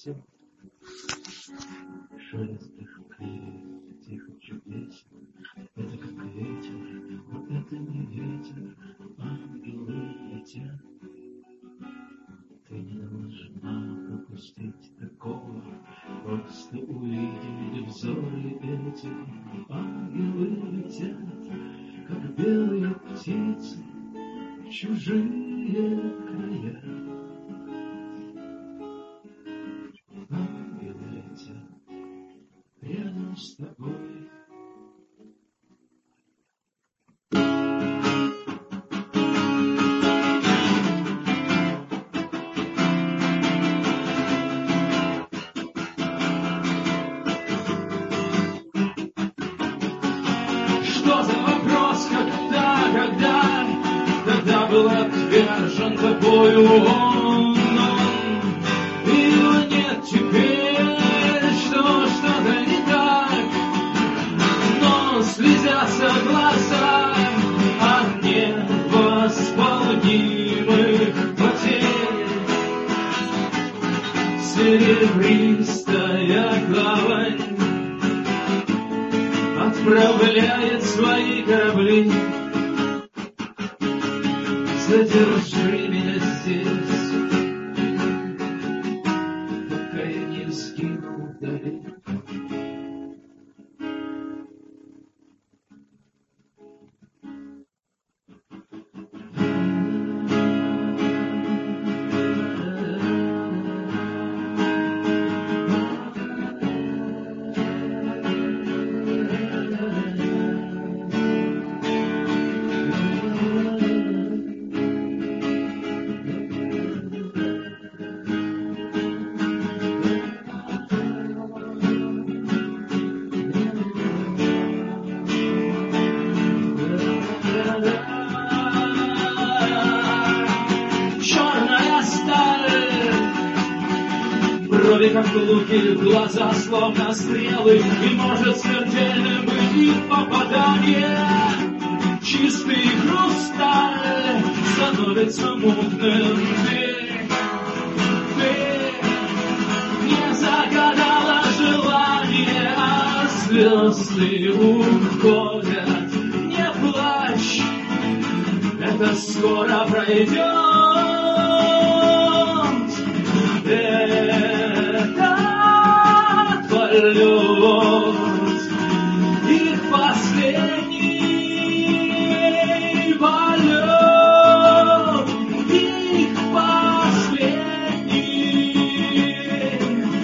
летят. Шелест их крыльев тихо чудесно. Это как ветер, но это не ветер. Ангелы летят. Ты не должна пропустить такого. Просто увидеть взоры эти. Ангелы летят, как белые птицы, в чужие края. Ангелы летят рядом с тобой. Когда был отвержен тобою он, и его нет теперь, что-то не так, но слезятся глаза от невосполнимых потерь. Серебристая гавань отправляет свои корабли. Задержи меня здесь, пока я не сгину вдали. Брови как луки, глаза словно стрелы, и может смертельным быть их попадание. Чистый хрусталь становится мутным. Ты не загадала желание, а звезды уходят. Не плачь, это скоро пройдет. Этот полет, их последний полет, их последний.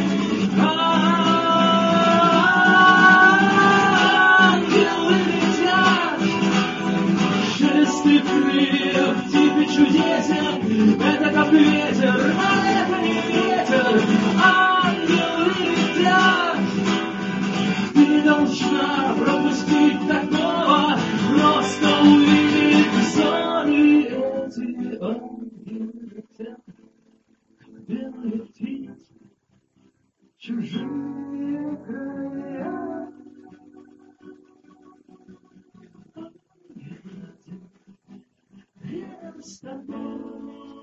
Ангелы летят, шелесты крыльев, тихо чудесен. Это как ветер, а это не ветер. Ангелы летят. Ты не должна пропустить такого, просто увидеть взоры эти. Ангелы летят, как белые птицы, чужие края. Ангелы летят рядом с тобой.